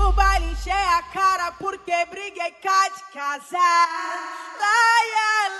no baile encher a cara porque briguei cá de casar. Laia,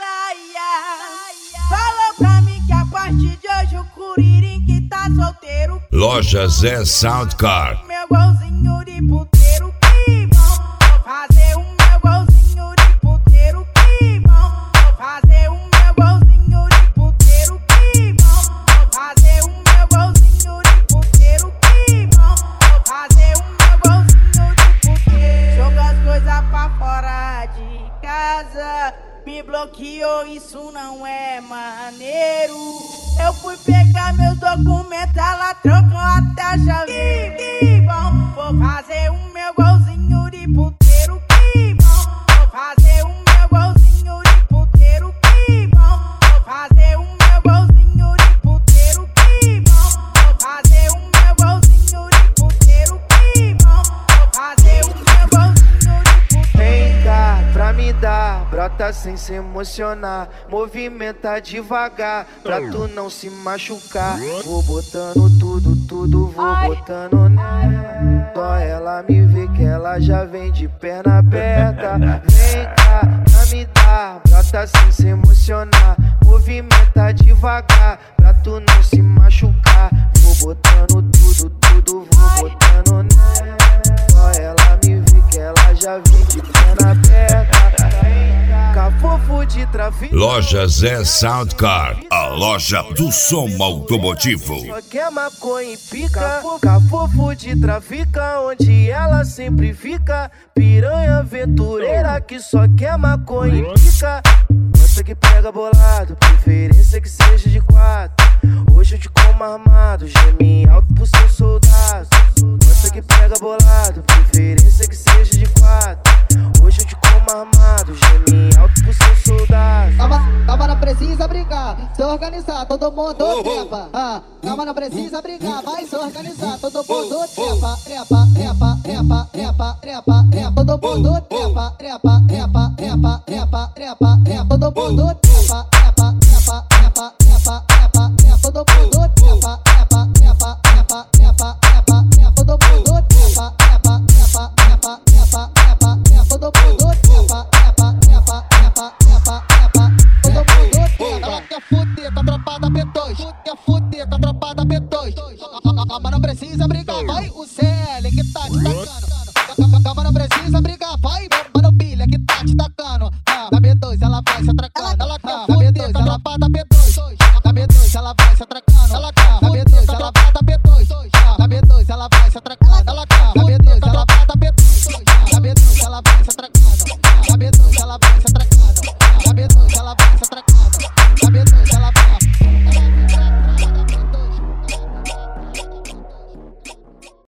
laia. Falou pra mim que a partir de hoje o Curirim que tá solteiro. Loja Zé Soundcar. Meu golzinho de puteiro, que bom. Vou fazer o meu golzinho de puteiro, que bom. Vou fazer o meu golzinho de puteiro, que bom. Vou fazer o meu golzinho de puteiro, que bom. Vou fazer o meu golzinho de puteiro. Joga as coisas pra fora de casa. Me bloqueou, isso não é maneiro. Eu fui pegar meus documentos, ela trocou até a chave. Que bom, vou fazer o meu golzinho de puteiro. Que bom, vou fazer o meu golzinho de puteiro. Que bom, vou fazer o meu golzinho de puteiro. Que bom, vou fazer o meu golzinho de puteiro. Que bom, vou fazer o meu golzinho de puteiro. Vem cá pra me dar, brota sem se emocionar, movimenta devagar pra tu não se machucar. Vou botando tudo, vou botando nela. Só ela me vê que ela já vem de perna aberta. Vem cá pra me dar, brota sem se emocionar, movimenta devagar pra tu não se machucar. Vou botando tudo, vou botando nela. Só ela me vê que ela já vem de perna aberta. Cafofo de trafica. Loja Zé Soundcar, a loja do som automotivo. Só quer maconha e pica. Cafofo de trafica, onde ela sempre fica. Piranha aventureira que só quer maconha e pica. Gosta que pega bolado, preferência que seja de 4. Hoje eu te como armado, geme alto pro seu soldado. Gosta que pega bolado, preferência que seja de 4. Hoje eu te como armado, geme alto pro seu soldado. Calma, não precisa brigar, se organizar, todo mundo trepa. Calma, não precisa brigar, vai se organizar, todo mundo trepa. Trepa, trepa, trepa, trepa, trepa, trepa, todo mundo trepa. Trepa, trepa, trepa, trepa, trepa, trepa, todo mundo trepa. Trepa, trepa, trepa, trepa, trepa, trepa, todo mundo trepa. Trepa, trepa, trepa, trepa, trepa, trepa, todo mundo trepa. Trepa, trepa, trepa, trepa, trepa, trepa, todo mundo trepa. Trepa, trepa, trepa, trepa, trepa, todo mundo trepa. Ela quer fuder com a tropa da B2, quer fuder com a tropa da B2. Calma, não precisa brigar, vai o CL que tá te tacando. Calma, não precisa brigar, vai mano pilha que tá te tacando. Da B2 ela vai se atracando. Ela quer fuder com a tropa da B2. Da B2 ela vai se atracando. Ela quer da B2 ela vai da B2. Da B2 ela vai se atracando. Ela quer da B2 ela vai da B2. Da B2 ela vai se atracando. Da B2 ela vai se atracando. Da B2 ela vai se atracando.